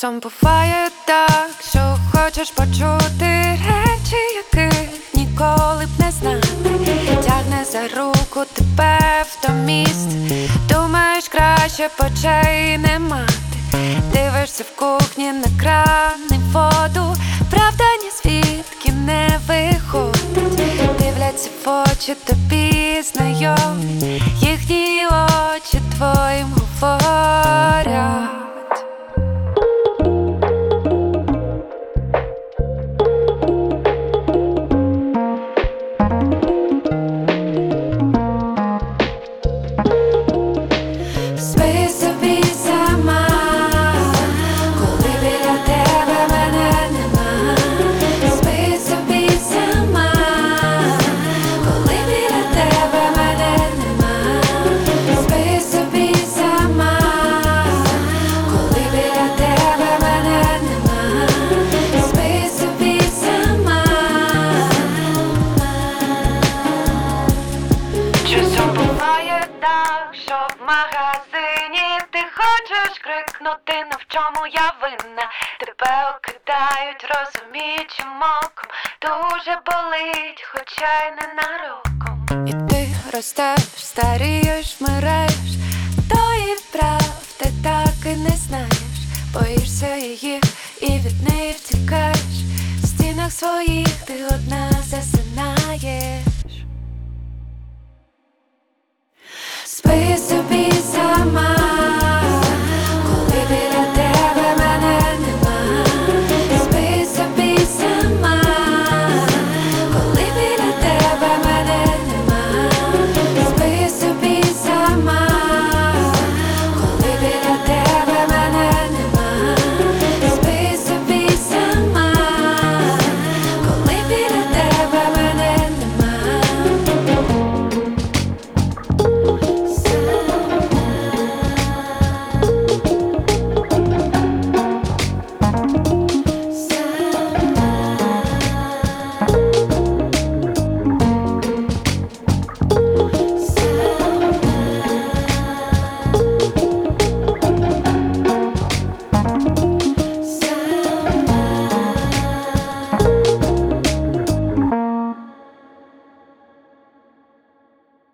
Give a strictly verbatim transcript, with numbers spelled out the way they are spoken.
Часом буває так, що хочеш почути речі, яких ніколи б не знати. Тягне за руку тебе в то місце, думаєш, краще б очей не мати. Дивишся в кухні на кран і воду, правда ні звідки не виходить. Дивляться в очі тобі знайомі, їхні очі твоїм говорять. Спи собі сама, коли біля тебе мене нема. Спи собі сама, коли біля тебе мене нема. Спи собі сама, коли біля тебе мене нема. Спи собі сама. Часом буває так, що в магазині ти хочеш крикнути, но в чому я винна. Тебе окидають розуміючим оком, дуже болить, хоча й ненароком. І ти ростеш, старієш, вмираєш, тої правди так і не знаєш. Боїшся її і від неї втікаєш, в стінах своїх ти одна засинаєш.